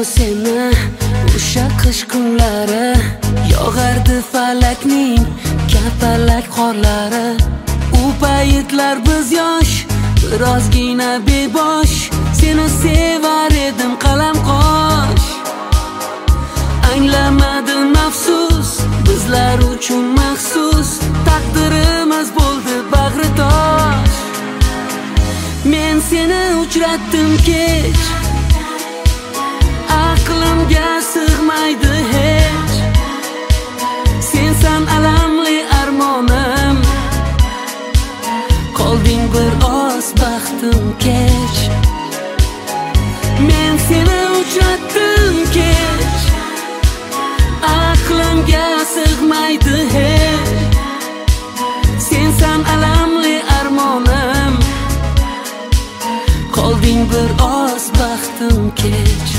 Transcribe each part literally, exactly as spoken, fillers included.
seni o'sha qish kunlari, yog'ardi falakning kapalak qorlari. U paytlar biz yosh, birozgina bebosh, seni sevar edim qalam qosh. Anglamadim afsus, bizlar uchun maxsus, taqdirimiz bo'ldi bag'ri tosh. Men seni uchratdim kech, aqlimga sig'maydi hech. Sensan alamli armonim, qolding bir oz baxtim kech. Men seni uchratdim kech, aqlimga sig'maydi hech. Sensan alamli armonim, qolding bir oz baxtim kech.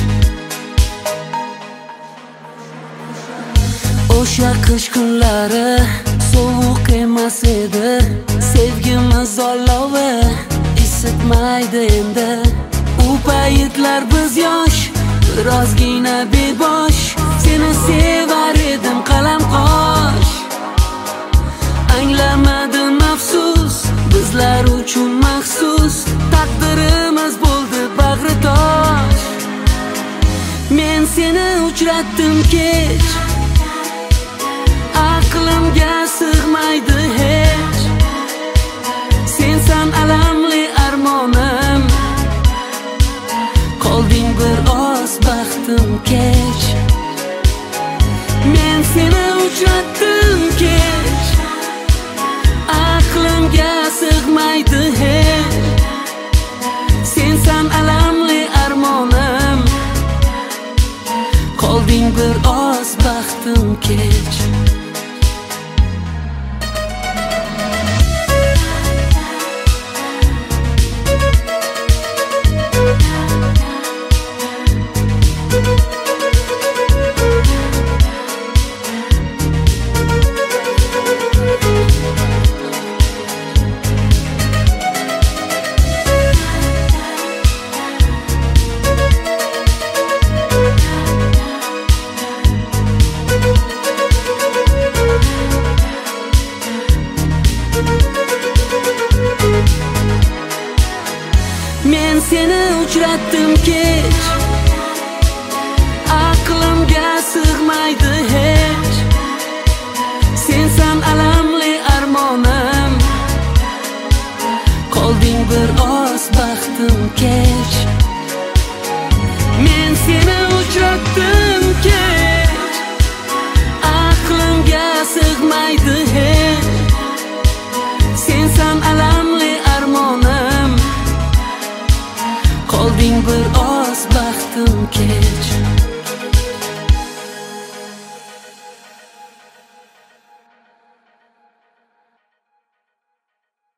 O'sha qish kunlari sovuq emas edi, sevgimiz olovi isitmaydi endi. U paytlar biz yosh, birozgina bebosh, seni sevar edim qalam qosh. Anglamadim afsus, bizlar uchun maxsus, taqdirimiz bo'ldi bag'ri tosh. Men seni uchratdim kech, aqlimga sig'maydi hech. Sensan alamli armonim, qolding bir oz baxtim kech. Men seni uchratdim kech, aqlimga sig'maydi hech. Sensan alamli armonim, qolding bir oz baxtim kech. Men seni uchratdim kech, aqlimga sig'maydi hech. Sensan alamli armonim, qolding bir oz baxtim kech. Men seni uchratdim kech, aqlimga sig'maydi